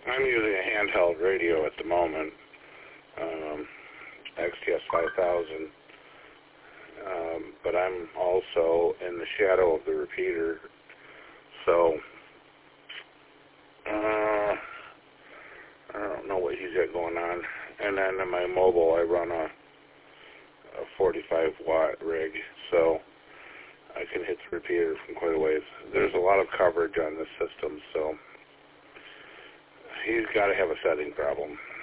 I'm using a handheld radio at the moment, XTS 5000, but I'm also in the shadow of the repeater, so I don't know what he's got going on. And then in my mobile, I run a 45-watt rig, so I can hit the repeater from quite a ways. There's a lot of coverage on this system, so he's got to have a setting problem.